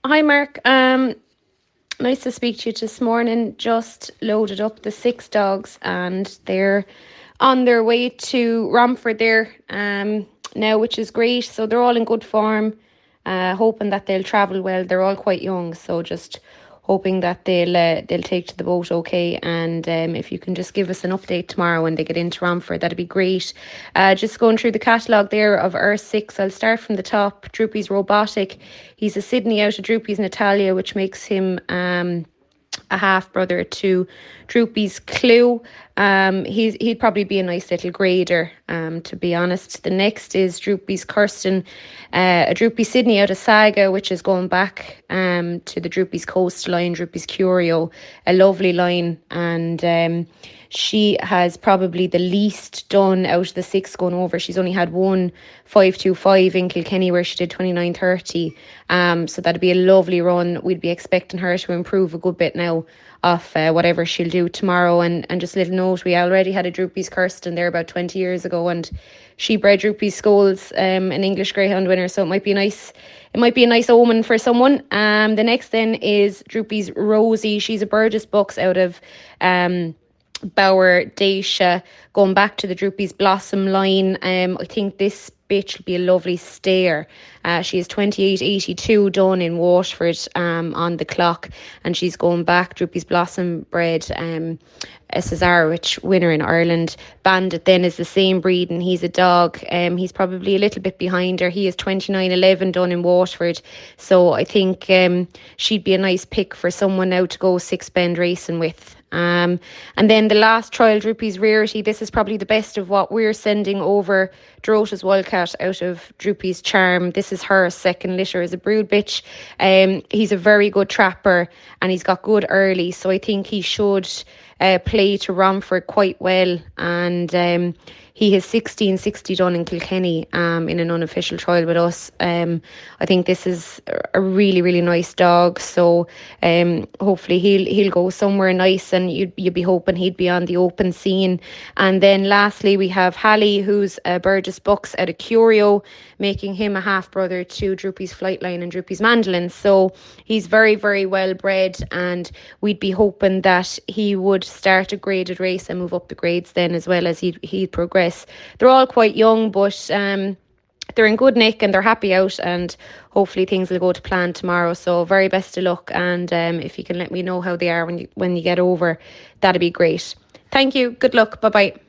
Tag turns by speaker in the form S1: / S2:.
S1: Hi, Mark. Nice to speak to you this morning. Just loaded up the 6 dogs and they're on their way to Romford there now, which is great. So they're all in good form, hoping that they'll travel well. They're all quite young, so just hoping that they'll take to the boat okay. And if you can just give us an update tomorrow when they get into Romford, that'd be great. Just going through the catalogue there of R6, I'll start from the top. Droopy's Robotic. He's a Sydney out of Droopy's Natalia, which makes him a half brother to Droopy's Clue. He'd probably be a nice little grader, to be honest. The next is Droopy's Kirsten, a Droopy Sydney out of Saga, which is going back to the Droopy's Coast line, Droopy's Curio, a lovely line, and she has probably the least done out of the 6 going over. She's only had one 5.25 in Kilkenny where she did 29.30. So that'd be a lovely run. We'd be expecting her to improve a good bit now off whatever she'll do tomorrow. And just a little note, we already had a Droopy's Kirsten there about 20 years ago, and she bred Droopy's Scholes, an English Greyhound winner. So it might be nice. It might be a nice omen for someone. The next then is Droopy's Rosie. She's a Burgess Bucks out of Bauer Dacia, going back to the Droopy's Blossom line. I think this bitch will be a lovely stayer. She is 28.82 done in Waterford on the clock, and she's going back. Droopy's Blossom bred a Cesarewitch winner in Ireland. Bandit then is the same breed, and he's a dog. He's probably a little bit behind her. He is 29.11 done in Waterford, so I think she'd be a nice pick for someone now to go 6 bend racing with. And then the last trial, Droopy's Rarity. This is probably the best of what we're sending over. Dorota's Wildcat out of Droopy's Charm. This is her second litter as a brood bitch. He's a very good trapper and he's got good early, so I think he should play to Romford quite well. And he has 16.60 done in Kilkenny in an unofficial trial with us. I think this is a really, really nice dog. So hopefully he'll go somewhere nice, and you'd be hoping he'd be on the open scene. And then lastly, we have Halley, who's a Burgess Bucks out of Curio, making him a half brother to Droopy's Flightline and Droopy's Mandolin. So he's very, very well bred, and we'd be hoping that he would start a graded race and move up the grades then as well as he'd progress. They're all quite young, but they're in good nick and they're happy out, and hopefully things will go to plan tomorrow. So very best of luck, and if you can let me know how they are when you get over, that'd be great. Thank you. Good luck. Bye bye.